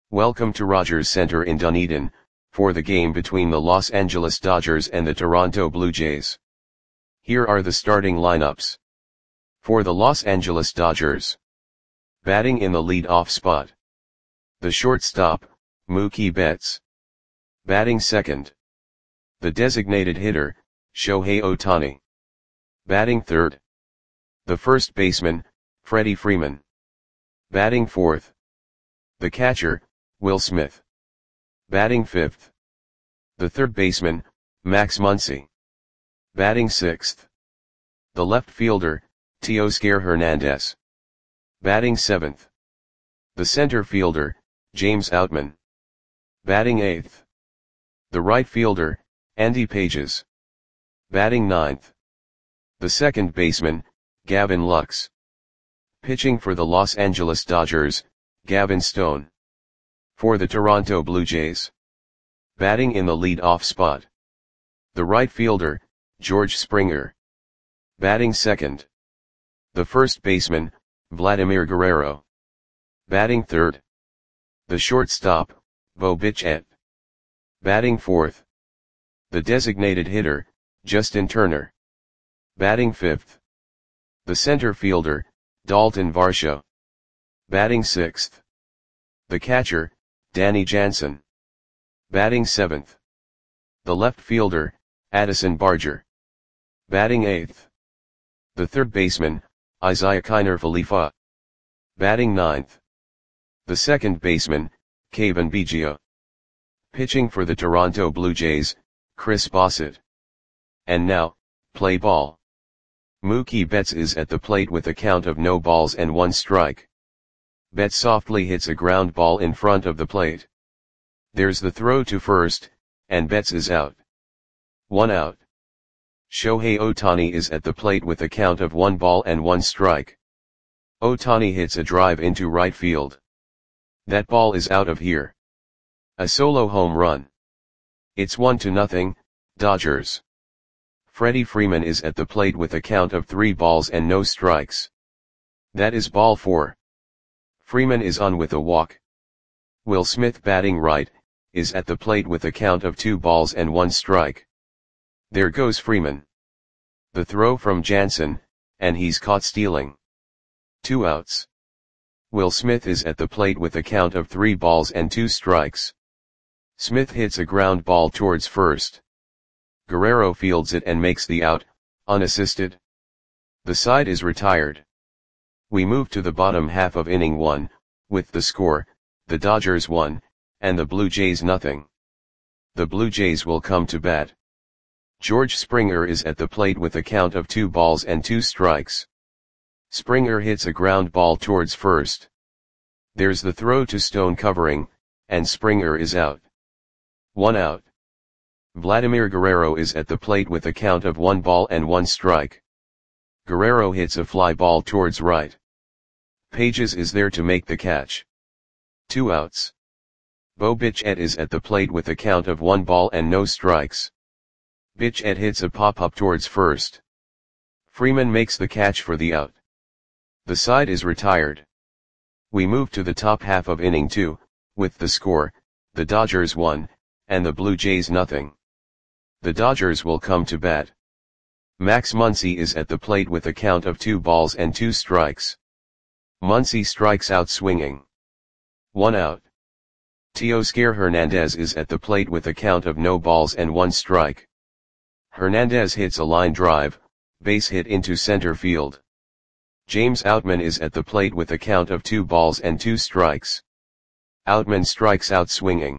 Welcome to Rogers Center in Dunedin, for the game between the Los Angeles Dodgers and the Toronto Blue Jays. Here are the starting lineups. For the Los Angeles Dodgers. Batting in the lead-off spot. The shortstop, Mookie Betts. Batting second. The designated hitter, Shohei Ohtani. Batting third. The first baseman, Freddie Freeman. Batting fourth. The catcher, Will Smith. Batting fifth. The third baseman, Max Muncy. Batting sixth. The left fielder, Teoscar Hernandez. Batting seventh. The center fielder, James Outman. Batting eighth. The right fielder, Andy Pages. Batting ninth. The second baseman, Gavin Lux. Pitching for the Los Angeles Dodgers, Gavin Stone. For the Toronto Blue Jays. Batting in the lead-off spot. The right fielder, George Springer. Batting second. The first baseman, Vladimir Guerrero. Batting third. The shortstop, Bo Bichette. Batting fourth. The designated hitter, Justin Turner. Batting fifth. The center fielder, Dalton Varsho. Batting sixth. The catcher, Danny Jansen. Batting seventh. The left fielder, Addison Barger. Batting eighth. The third baseman, Isaiah Kiner Falefa. Batting ninth. The second baseman, Cavan Biggio. Pitching for the Toronto Blue Jays, Chris Bassitt. And now, play ball. Mookie Betts is at the plate with a count of no balls and one strike. Betts softly hits a ground ball in front of the plate. There's the throw to first, and Betts is out. 1 out. Shohei Ohtani is at the plate with a count of 1 ball and 1 strike. Ohtani hits a drive into right field. That ball is out of here. A solo home run. It's 1-0, Dodgers. Freddie Freeman is at the plate with a count of 3 balls and no strikes. That is ball 4. Freeman is on with a walk. Will Smith, batting right, is at the plate with a count of 2 balls and 1 strike. There goes Freeman. The throw from Jansen, and he's caught stealing. 2 outs. Will Smith is at the plate with a count of 3 balls and 2 strikes. Smith hits a ground ball towards first. Guerrero fields it and makes the out, unassisted. The side is retired. We move to the bottom half of inning 1, with the score, the Dodgers 1, and the Blue Jays 0. The Blue Jays will come to bat. George Springer is at the plate with a count of 2 balls and 2 strikes. Springer hits a ground ball towards first. There's the throw to Stone covering, and Springer is out. 1 out. Vladimir Guerrero is at the plate with a count of 1 ball and 1 strike. Guerrero hits a fly ball towards right. Pages is there to make the catch. 2 outs. Bo Bichette is at the plate with a count of 1 ball and no strikes. Bichette hits a pop-up towards first. Freeman makes the catch for the out. The side is retired. We move to the top half of inning 2, with the score, the Dodgers 1, and the Blue Jays 0. The Dodgers will come to bat. Max Muncy is at the plate with a count of 2 balls and 2 strikes. Muncy strikes out swinging. 1 out. Teoscar Hernandez is at the plate with a count of no balls and 1 strike. Hernandez hits a line drive, base hit into center field. James Outman is at the plate with a count of 2 balls and 2 strikes. Outman strikes out swinging.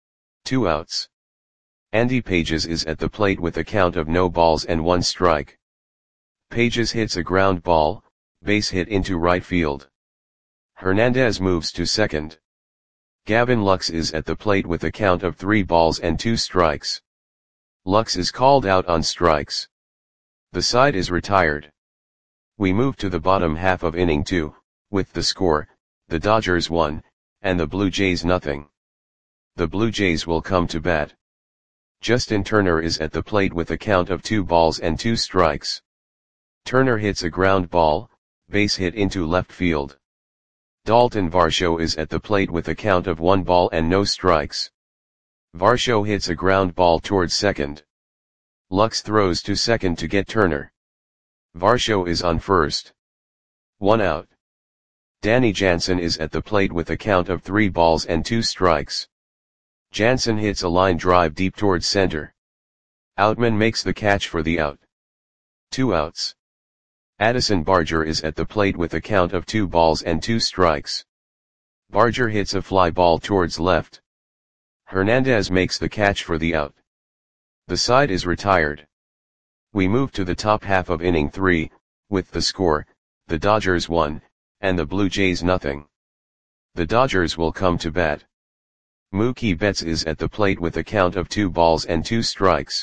2 outs. Andy Pages is at the plate with a count of no balls and 1 strike. Pages hits a ground ball, base hit into right field. Hernandez moves to second. Gavin Lux is at the plate with a count of 3 balls and 2 strikes. Lux is called out on strikes. The side is retired. We move to the bottom half of inning 2, with the score, the Dodgers 1, and the Blue Jays 0. The Blue Jays will come to bat. Justin Turner is at the plate with a count of 2 balls and 2 strikes. Turner hits a ground ball, base hit into left field. Dalton Varsho is at the plate with a count of 1 ball and no strikes. Varsho hits a ground ball towards second. Lux throws to second to get Turner. Varsho is on first. 1 out. Danny Jansen is at the plate with a count of 3 balls and 2 strikes. Jansen hits a line drive deep towards center. Outman makes the catch for the out. 2 outs. Addison Barger is at the plate with a count of 2 balls and 2 strikes. Barger hits a fly ball towards left. Hernandez makes the catch for the out. The side is retired. We move to the top half of inning 3, with the score, the Dodgers 1, and the Blue Jays nothing. The Dodgers will come to bat. Mookie Betts is at the plate with a count of 2 balls and 2 strikes.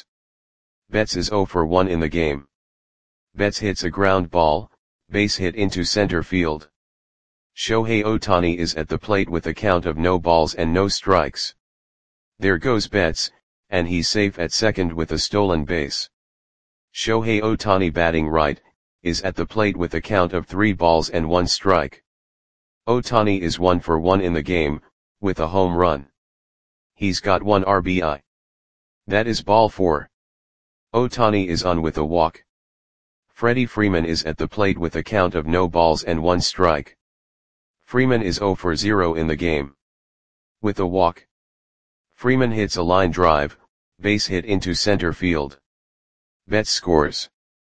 Betts is 0 for 1 in the game. Betts hits a ground ball, base hit into center field. Shohei Ohtani is at the plate with a count of no balls and no strikes. There goes Betts, and he's safe at second with a stolen base. Shohei Ohtani batting right, is at the plate with a count of 3 balls and 1 strike. Ohtani is 1 for 1 in the game, with a home run. He's got 1 RBI. That is ball 4. Ohtani is on with a walk. Freddie Freeman is at the plate with a count of no balls and 1 strike. Freeman is 0 for 0 in the game. With a walk. Freeman hits a line drive, base hit into center field. Betts scores.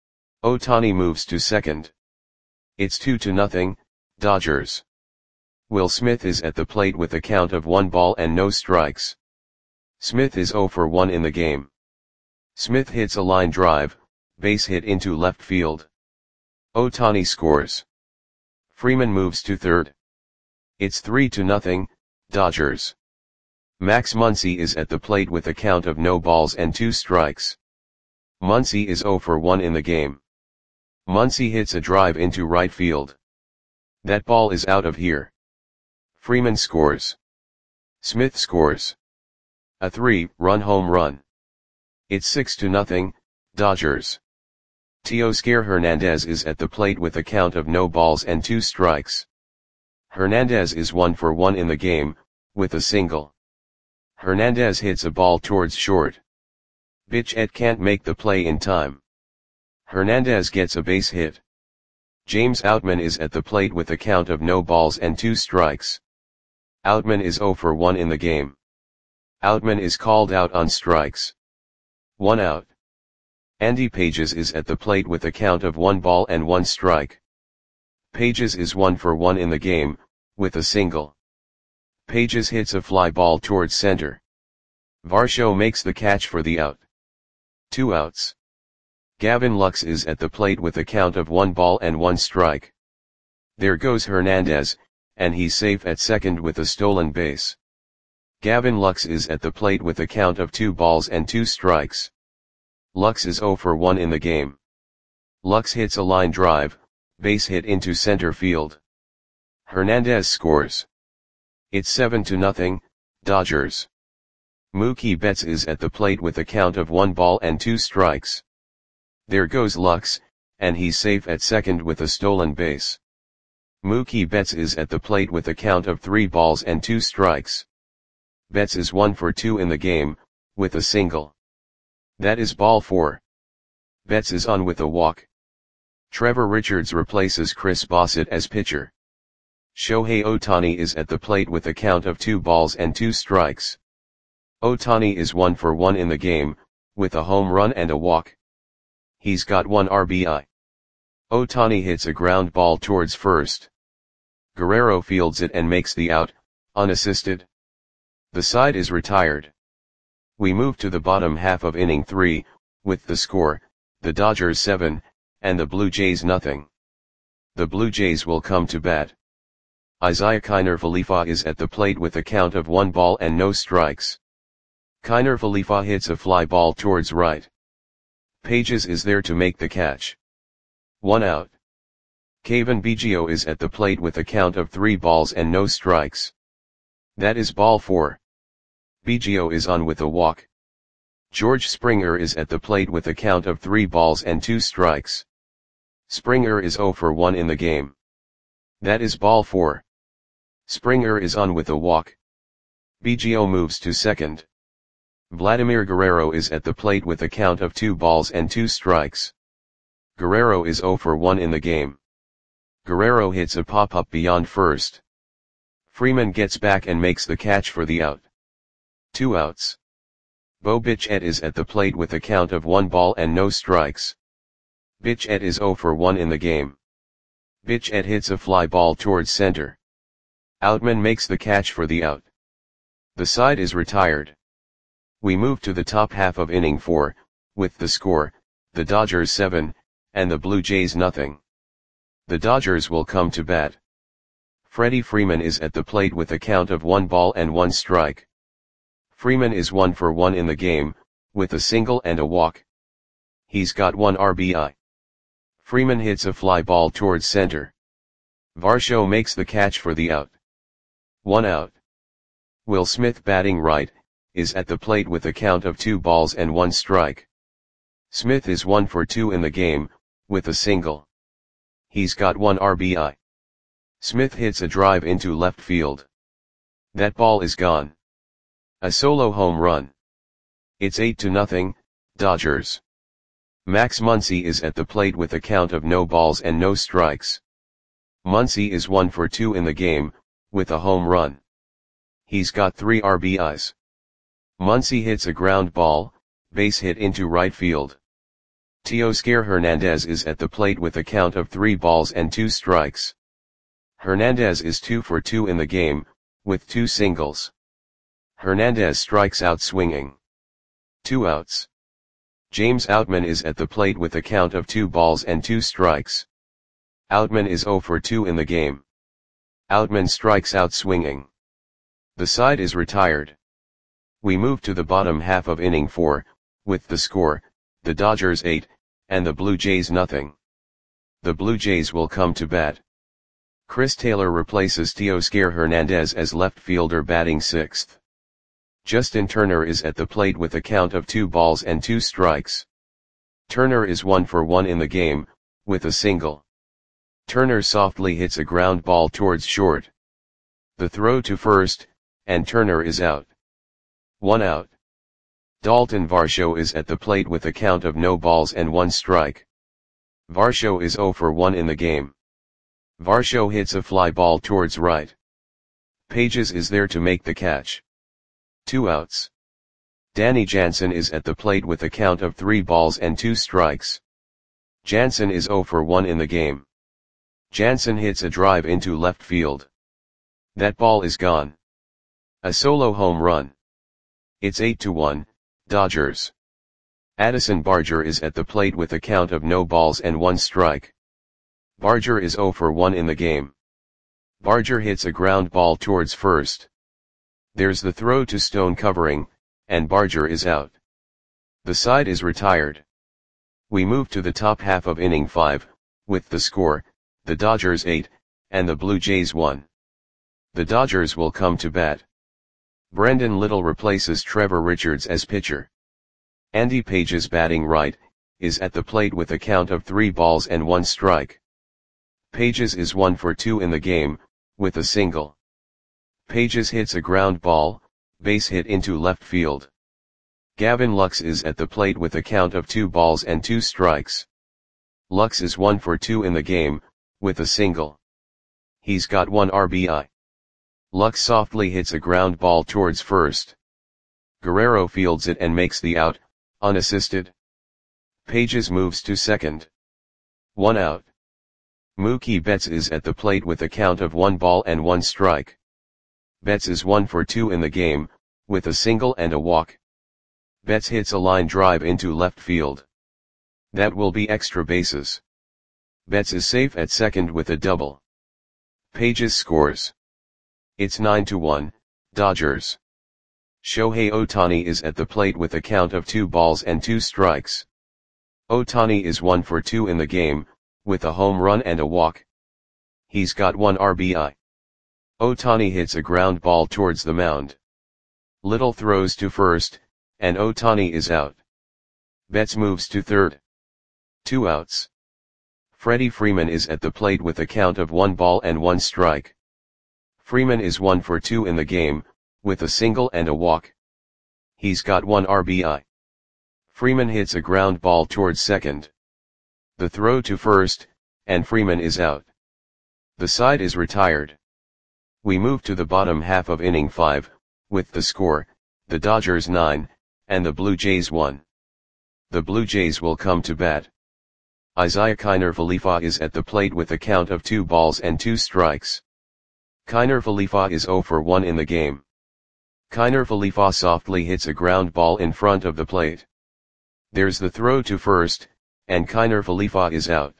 Ohtani moves to second. It's 2-0, Dodgers. Will Smith is at the plate with a count of 1 ball and no strikes. Smith is 0 for 1 in the game. Smith hits a line drive, base hit into left field. Ohtani scores. Freeman moves to third. It's 3-0, Dodgers. Max Muncy is at the plate with a count of no balls and 2 strikes. Muncy is 0 for 1 in the game. Muncy hits a drive into right field. That ball is out of here. Freeman scores. Smith scores. A 3-run home run. It's 6-0, Dodgers. Teoscar Hernandez is at the plate with a count of no balls and 2 strikes. Hernandez is 1 for 1 in the game, with a single. Hernandez hits a ball towards short. Bichette can't make the play in time. Hernandez gets a base hit. James Outman is at the plate with a count of no balls and 2 strikes. Outman is 0 for 1 in the game. Outman is called out on strikes. 1 out. Andy Pages is at the plate with a count of 1 ball and 1 strike. Pages is 1 for 1 in the game, with a single. Pages hits a fly ball towards center. Varsho makes the catch for the out. 2 outs. Gavin Lux is at the plate with a count of 1 ball and 1 strike. There goes Hernandez, and he's safe at second with a stolen base. Gavin Lux is at the plate with a count of 2 balls and 2 strikes. Lux is 0 for 1 in the game. Lux hits a line drive, base hit into center field. Hernandez scores. It's 7-0, Dodgers. Mookie Betts is at the plate with a count of 1 ball and 2 strikes. There goes Lux, and he's safe at second with a stolen base. Mookie Betts is at the plate with a count of 3 balls and 2 strikes. Betts is 1 for 2 in the game, with a single. That is ball 4. Betts is on with a walk. Trevor Richards replaces Chris Bassett as pitcher. Shohei Ohtani is at the plate with a count of 2 balls and 2 strikes. Ohtani is 1 for 1 in the game, with a home run and a walk. He's got 1 RBI. Ohtani hits a ground ball towards first. Guerrero fields it and makes the out, unassisted. The side is retired. We move to the bottom half of inning 3, with the score, the Dodgers 7, and the Blue Jays nothing. The Blue Jays will come to bat. Isaiah Kiner Falefa is at the plate with a count of 1 ball and no strikes. Kiner Falefa hits a fly ball towards right. Pages is there to make the catch. 1 out. Cavan Biggio is at the plate with a count of 3 balls and no strikes. That is ball 4. Biggio is on with a walk. George Springer is at the plate with a count of 3 balls and 2 strikes. Springer is 0 for 1 in the game. That is ball 4. Springer is on with a walk. Biggio moves to second. Vladimir Guerrero is at the plate with a count of 2 balls and 2 strikes. Guerrero is 0 for 1 in the game. Guerrero hits a pop-up beyond first. Freeman gets back and makes the catch for the out. 2 outs. Bo Bichette is at the plate with a count of 1 ball and no strikes. Bichette is 0 for 1 in the game. Bichette hits a fly ball towards center. Outman makes the catch for the out. The side is retired. We move to the top half of inning 4, with the score, the Dodgers 7, and the Blue Jays nothing. The Dodgers will come to bat. Freddie Freeman is at the plate with a count of 1 ball and 1 strike. Freeman is 1 for 1 in the game, with a single and a walk. He's got 1 RBI. Freeman hits a fly ball towards center. Varsho makes the catch for the out. 1 out. Will Smith, batting right, is at the plate with a count of 2 balls and 1 strike. Smith is 1 for 2 in the game, with a single. He's got 1 RBI. Smith hits a drive into left field. That ball is gone. A solo home run. It's 8-0, Dodgers. Max Muncy is at the plate with a count of no balls and no strikes. Muncy is 1 for 2 in the game, with a home run. He's got 3 RBIs. Muncy hits a ground ball, base hit into right field. Teoscar Hernandez is at the plate with a count of 3 balls and 2 strikes. Hernandez is 2 for 2 in the game, with 2 singles. Hernandez strikes out swinging. 2 outs. James Outman is at the plate with a count of 2 balls and 2 strikes. Outman is 0 for 2 in the game. Outman strikes out swinging. The side is retired. We move to the bottom half of inning 4, with the score, the Dodgers 8, and the Blue Jays nothing. The Blue Jays will come to bat. Chris Taylor replaces Teoscar Hernandez as left fielder batting 6th. Justin Turner is at the plate with a count of 2 balls and 2 strikes. Turner is 1 for 1 in the game, with a single. Turner softly hits a ground ball towards short. The throw to first, and Turner is out. 1 out. Dalton Varsho is at the plate with a count of no balls and 1 strike. Varsho is 0 for 1 in the game. Varsho hits a fly ball towards right. Pages is there to make the catch. 2 outs. Danny Jansen is at the plate with a count of 3 balls and 2 strikes. Jansen is 0 for 1 in the game. Jansen hits a drive into left field. That ball is gone. A solo home run. It's 8-1, Dodgers. Addison Barger is at the plate with a count of no balls and 1 strike. Barger is 0 for 1 in the game. Barger hits a ground ball towards first. There's the throw to Stone covering, and Barger is out. The side is retired. We move to the top half of inning 5, with the score, the Dodgers 8, and the Blue Jays 1. The Dodgers will come to bat. Brendan Little replaces Trevor Richards as pitcher. Andy Pages, batting right, is at the plate with a count of 3 balls and 1 strike. Pages is 1 for 2 in the game, with a single. Pages hits a ground ball, base hit into left field. Gavin Lux is at the plate with a count of 2 balls and 2 strikes. Lux is 1 for 2 in the game, with a single. He's got 1 RBI. Lux softly hits a ground ball towards first. Guerrero fields it and makes the out, unassisted. Pages moves to second. 1 out. Mookie Betts is at the plate with a count of 1 ball and 1 strike. Betts is 1 for 2 in the game, with a single and a walk. Betts hits a line drive into left field. That will be extra bases. Betts is safe at second with a double. Pages scores. It's 9-1, Dodgers. Shohei Ohtani is at the plate with a count of 2 balls and 2 strikes. Ohtani is 1 for 2 in the game, with a home run and a walk. He's got 1 RBI. Ohtani hits a ground ball towards the mound. Little throws to first, and Ohtani is out. Betts moves to third. 2 outs. Freddie Freeman is at the plate with a count of 1 ball and 1 strike. Freeman is 1 for 2 in the game, with a single and a walk. He's got 1 RBI. Freeman hits a ground ball towards second. The throw to first, and Freeman is out. The side is retired. We move to the bottom half of inning 5, with the score, the Dodgers 9, and the Blue Jays 1. The Blue Jays will come to bat. Isiah Kiner-Falefa is at the plate with a count of 2 balls and 2 strikes. Kiner-Falefa is 0 for 1 in the game. Kiner-Falefa softly hits a ground ball in front of the plate. There's the throw to first, and Kiner-Falefa is out.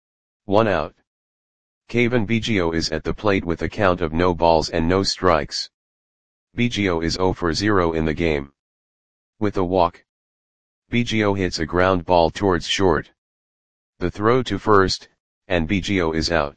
1 out. Cavan Biggio is at the plate with a count of no balls and no strikes. Biggio is 0 for 0 in the game. With a walk, Biggio hits a ground ball towards short. The throw to first, and Biggio is out.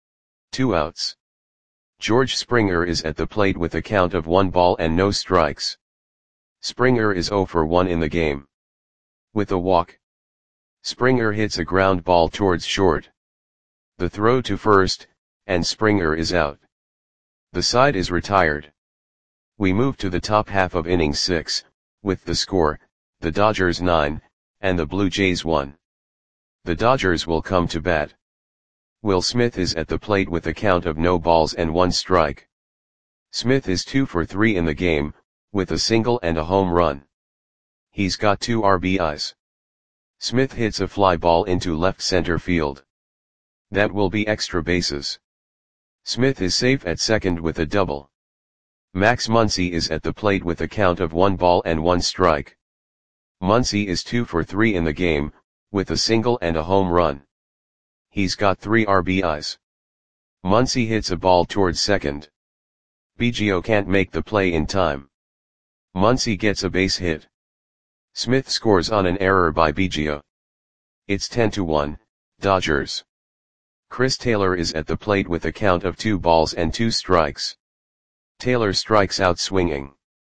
2 outs. George Springer is at the plate with a count of 1 ball and no strikes. Springer is 0 for 1 in the game. With a walk, Springer hits a ground ball towards short. The throw to first, and Springer is out. The side is retired. We move to the top half of inning 6, with the score, the Dodgers 9, and the Blue Jays 1. The Dodgers will come to bat. Will Smith is at the plate with a count of no balls and 1 strike. Smith is 2 for 3 in the game, with a single and a home run. He's got 2 RBIs. Smith hits a fly ball into left center field. That will be extra bases. Smith is safe at second with a double. Max Muncy is at the plate with a count of 1 ball and 1 strike. Muncy is 2 for 3 in the game, with a single and a home run. He's got 3 RBIs. Muncy hits a ball towards second. Biggio can't make the play in time. Muncy gets a base hit. Smith scores on an error by Biggio. It's 10-1, Dodgers. Chris Taylor is at the plate with a count of 2 balls and 2 strikes. Taylor strikes out swinging.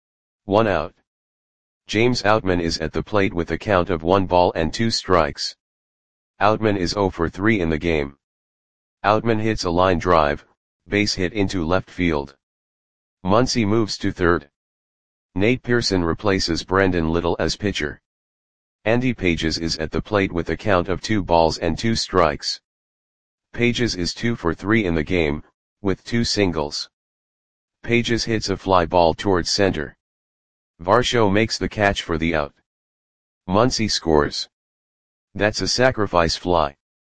1 out. James Outman is at the plate with a count of 1 ball and 2 strikes. Outman is 0 for 3 in the game. Outman hits a line drive, base hit into left field. Muncy moves to third. Nate Pearson replaces Brendan Little as pitcher. Andy Pages is at the plate with a count of 2 balls and 2 strikes. Pages is 2 for 3 in the game, with 2 singles. Pages hits a fly ball towards center. Varsho makes the catch for the out. Muncy scores. That's a sacrifice fly.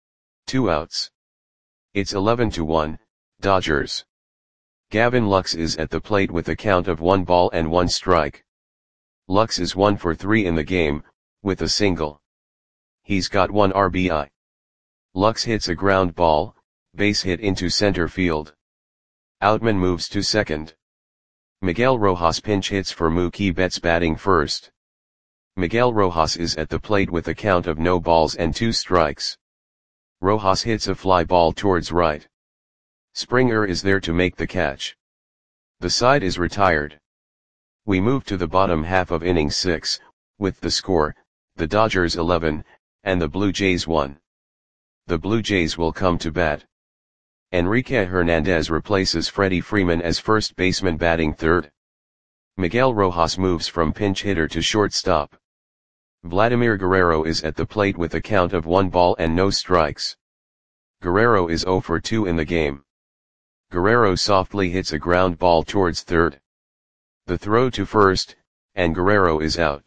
2 outs. It's 11-1, Dodgers. Gavin Lux is at the plate with a count of 1 ball and 1 strike. Lux is 1 for 3 in the game, with a single. He's got 1 RBI. Lux hits a ground ball, base hit into center field. Outman moves to second. Miguel Rojas pinch hits for Mookie Betts batting first. Miguel Rojas is at the plate with a count of no balls and 2 strikes. Rojas hits a fly ball towards right. Springer is there to make the catch. The side is retired. We move to the bottom half of inning 6, with the score, the Dodgers 11, and the Blue Jays 1. The Blue Jays will come to bat. Enrique Hernandez replaces Freddie Freeman as first baseman batting third. Miguel Rojas moves from pinch hitter to shortstop. Vladimir Guerrero is at the plate with a count of 1 ball and no strikes. Guerrero is 0 for 2 in the game. Guerrero softly hits a ground ball towards third. The throw to first, and Guerrero is out.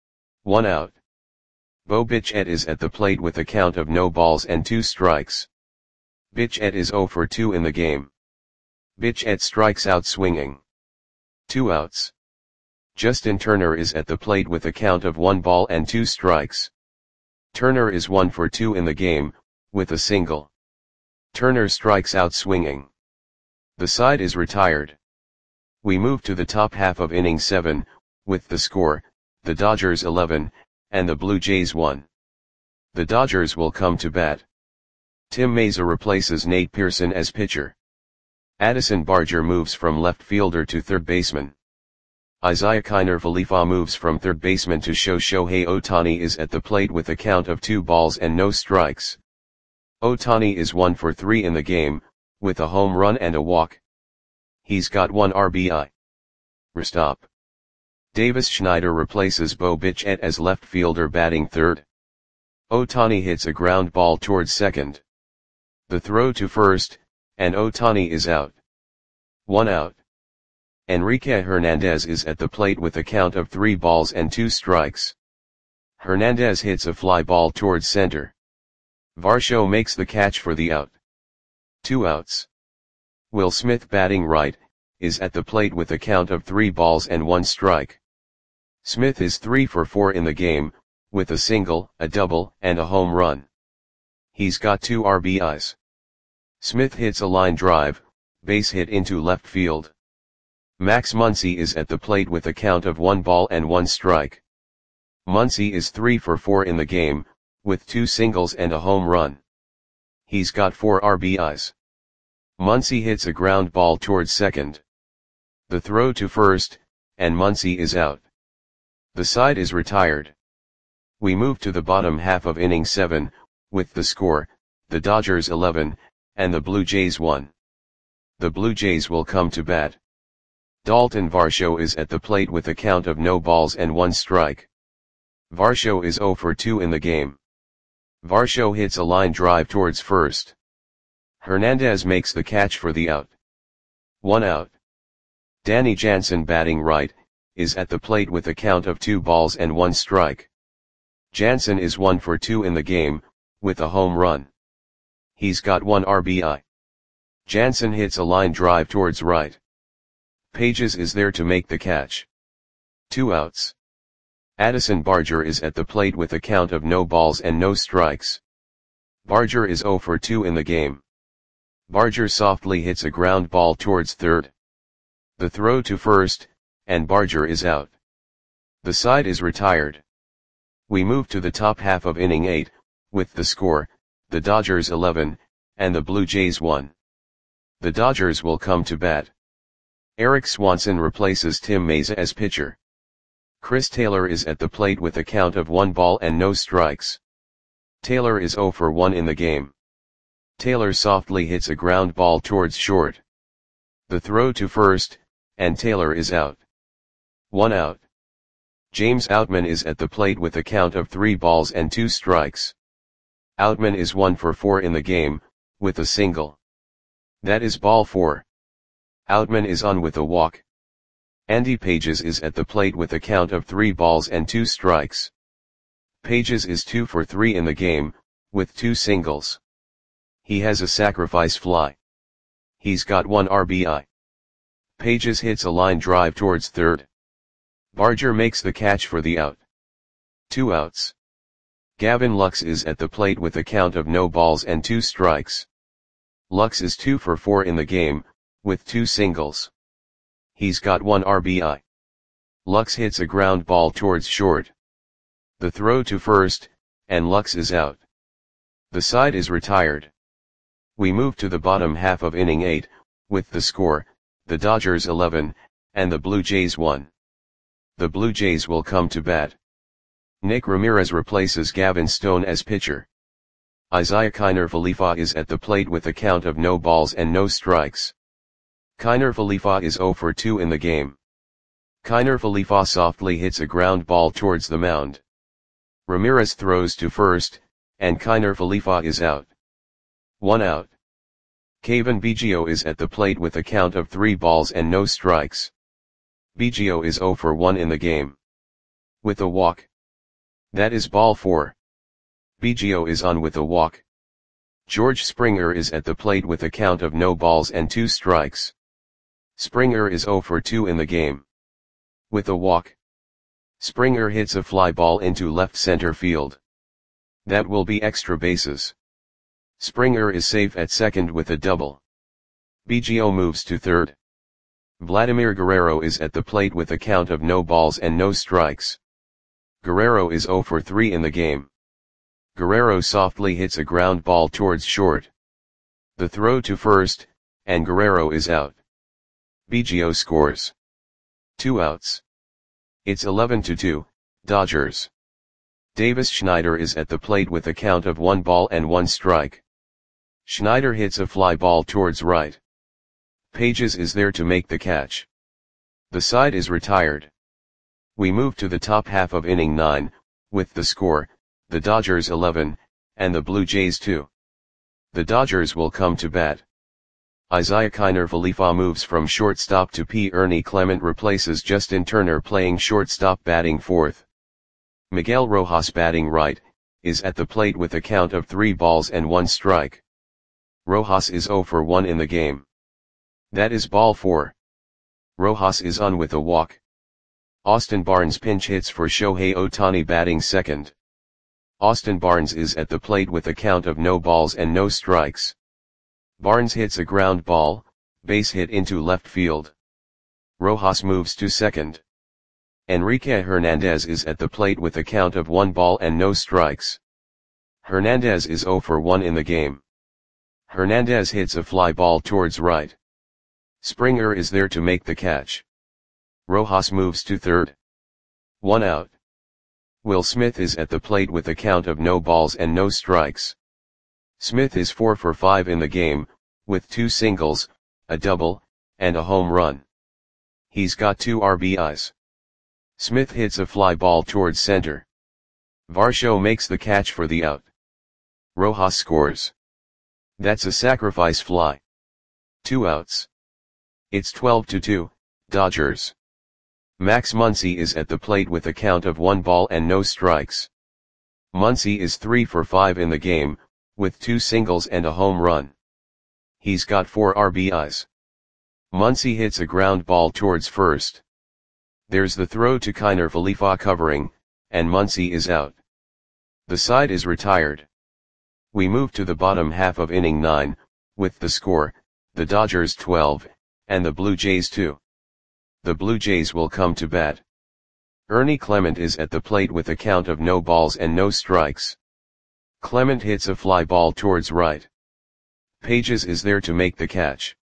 1 out. Bo Bichette is at the plate with a count of no balls and 2 strikes. Bichette is 0 for 2 in the game. Bichette strikes out swinging. 2 outs. Justin Turner is at the plate with a count of 1 ball and 2 strikes. Turner is 1 for 2 in the game, with a single. Turner strikes out swinging. The side is retired. We move to the top half of inning 7, with the score, the Dodgers 11, and the Blue Jays 1. The Dodgers will come to bat. Tim Mayza replaces Nate Pearson as pitcher. Addison Barger moves from left fielder to third baseman. Isiah Kiner-Falefa moves from third baseman to Shohei Ohtani is at the plate with a count of 2 balls and no strikes. Ohtani is 1 for 3 in the game, with a home run and a walk. He's got 1 RBI. Restop. Davis Schneider replaces Bo Bichette as left fielder batting third. Ohtani hits a ground ball towards second. The throw to first, and Ohtani is out. 1 out. Enrique Hernandez is at the plate with a count of 3 balls and 2 strikes. Hernandez hits a fly ball towards center. Varsho makes the catch for the out. 2 outs. Will Smith batting right, is at the plate with a count of 3 balls and 1 strike. Smith is 3 for 4 in the game, with a single, a double, and a home run. He's got 2 RBIs. Smith hits a line drive, base hit into left field. Max Muncy is at the plate with a count of 1 ball and 1 strike. Muncy is 3 for 4 in the game, with 2 singles and a home run. He's got 4 RBIs. Muncy hits a ground ball towards second. The throw to first, and Muncy is out. The side is retired. We move to the bottom half of inning 7, with the score, the Dodgers 11, and the Blue Jays 1. The Blue Jays will come to bat. Dalton Varsho is at the plate with a count of no balls and 1 strike. Varsho is 0 for 2 in the game. Varsho hits a line drive towards first. Hernandez makes the catch for the out. 1 out. Danny Jansen batting right, is at the plate with a count of 2 balls and 1 strike. Jansen is 1 for 2 in the game, with a home run. He's got 1 RBI. Jansen hits a line drive towards right. Pages is there to make the catch. 2 outs. Addison Barger is at the plate with a count of no balls and no strikes. Barger is 0 for 2 in the game. Barger softly hits a ground ball towards third. The throw to first, and Barger is out. The side is retired. We move to the top half of inning 8, with the score, the Dodgers 11, and the Blue Jays 1. The Dodgers will come to bat. Eric Swanson replaces Tim Mayza as pitcher. Chris Taylor is at the plate with a count of 1 ball and no strikes. Taylor is 0 for 1 in the game. Taylor softly hits a ground ball towards short. The throw to first, and Taylor is out. 1 out. James Outman is at the plate with a count of 3 balls and 2 strikes. Outman is 1 for 4 in the game, with a single. That is ball 4. Outman is on with a walk. Andy Pages is at the plate with a count of 3 balls and 2 strikes. Pages is 2 for 3 in the game, with 2 singles. He has a sacrifice fly. He's got 1 RBI. Pages hits a line drive towards third. Barger makes the catch for the out. 2 outs. Gavin Lux is at the plate with a count of no balls and 2 strikes. Lux is 2 for 4 in the game, with 2 singles. He's got 1 RBI. Lux hits a ground ball towards short. The throw to first, and Lux is out. The side is retired. We move to the bottom half of inning 8, with the score, the Dodgers 11, and the Blue Jays 1. The Blue Jays will come to bat. Nick Ramirez replaces Gavin Stone as pitcher. Isaiah Kiner Falefa is at the plate with a count of no balls and no strikes. Kiner Falefa is 0 for 2 in the game. Kiner Falefa softly hits a ground ball towards the mound. Ramirez throws to first, and Kiner Falefa is out. 1 out. Kevin Biggio is at the plate with a count of 3 balls and no strikes. Biggio is 0 for 1 in the game. With a walk. That is ball 4. Biggio is on with a walk. George Springer is at the plate with a count of no balls and 2 strikes. Springer is 0 for 2 in the game. With a walk. Springer hits a fly ball into left center field. That will be extra bases. Springer is safe at second with a double. Biggio moves to third. Vladimir Guerrero is at the plate with a count of no balls and no strikes. Guerrero is 0 for 3 in the game. Guerrero softly hits a ground ball towards short. The throw to first, and Guerrero is out. Biggio scores. 2 outs. It's 11-2, Dodgers. Davis Schneider is at the plate with a count of 1 ball and 1 strike. Schneider hits a fly ball towards right. Pages is there to make the catch. The side is retired. We move to the top half of inning 9, with the score, the Dodgers 11, and the Blue Jays 2. The Dodgers will come to bat. Isiah Kiner Falefa moves from shortstop to P. Ernie Clement replaces Justin Turner playing shortstop batting fourth. Miguel Rojas batting right, is at the plate with a count of 3 balls and 1 strike. Rojas is 0 for 1 in the game. That is ball 4. Rojas is on with a walk. Austin Barnes pinch hits for Shohei Ohtani batting second. Austin Barnes is at the plate with a count of no balls and no strikes. Barnes hits a ground ball, base hit into left field. Rojas moves to second. Enrique Hernandez is at the plate with a count of 1 ball and no strikes. Hernandez is 0 for 1 in the game. Hernandez hits a fly ball towards right. Springer is there to make the catch. Rojas moves to third. 1 out. Will Smith is at the plate with a count of no balls and no strikes. Smith is 4 for 5 in the game, with 2 singles, a double, and a home run. He's got 2 RBIs. Smith hits a fly ball towards center. Varsho makes the catch for the out. Rojas scores. That's a sacrifice fly. 2 outs. It's 12-2, Dodgers. Max Muncy is at the plate with a count of 1 ball and no strikes. Muncy is 3 for 5 in the game, with 2 singles and a home run. He's got 4 RBIs. Muncy hits a ground ball towards first. There's the throw to Kiner Falefa covering, and Muncy is out. The side is retired. We move to the bottom half of inning 9, with the score, the Dodgers 12, and the Blue Jays 2. The Blue Jays will come to bat. Ernie Clement is at the plate with a count of no balls and no strikes. Clement hits a fly ball towards right. Pages is there to make the catch.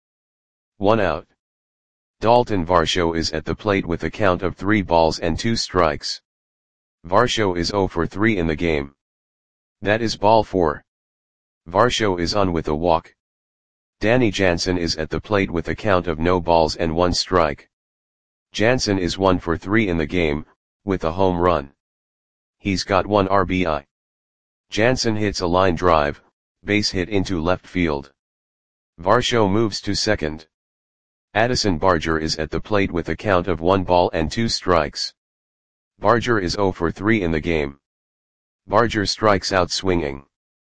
1 out. Dalton Varsho is at the plate with a count of 3 balls and 2 strikes. Varsho is 0 for 3 in the game. That is ball 4. Varsho is on with a walk. Danny Jansen is at the plate with a count of no balls and 1 strike. Jansen is 1 for 3 in the game, with a home run. He's got 1 RBI. Jansen hits a line drive, base hit into left field. Varsho moves to second. Addison Barger is at the plate with a count of 1 ball and 2 strikes. Barger is 0 for 3 in the game. Barger strikes out swinging.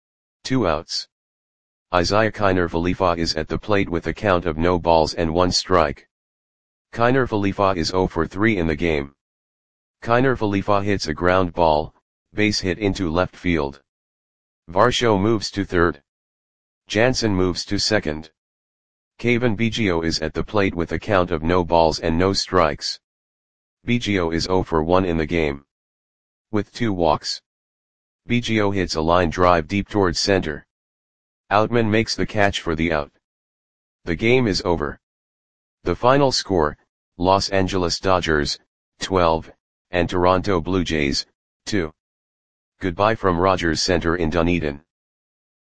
2 outs. Isiah Kiner Falefa is at the plate with a count of no balls and 1 strike. Kiner Falefa is 0 for 3 in the game. Kiner Falefa hits a ground ball, base hit into left field. Varsho moves to third. Jansen moves to second. Cavan Biggio is at the plate with a count of no balls and no strikes. Biggio is 0 for 1 in the game. With 2 walks. Biggio hits a line drive deep towards center. Outman makes the catch for the out. The game is over. The final score, Los Angeles Dodgers, 12, and Toronto Blue Jays, 2. Goodbye from Rogers Center in Dunedin.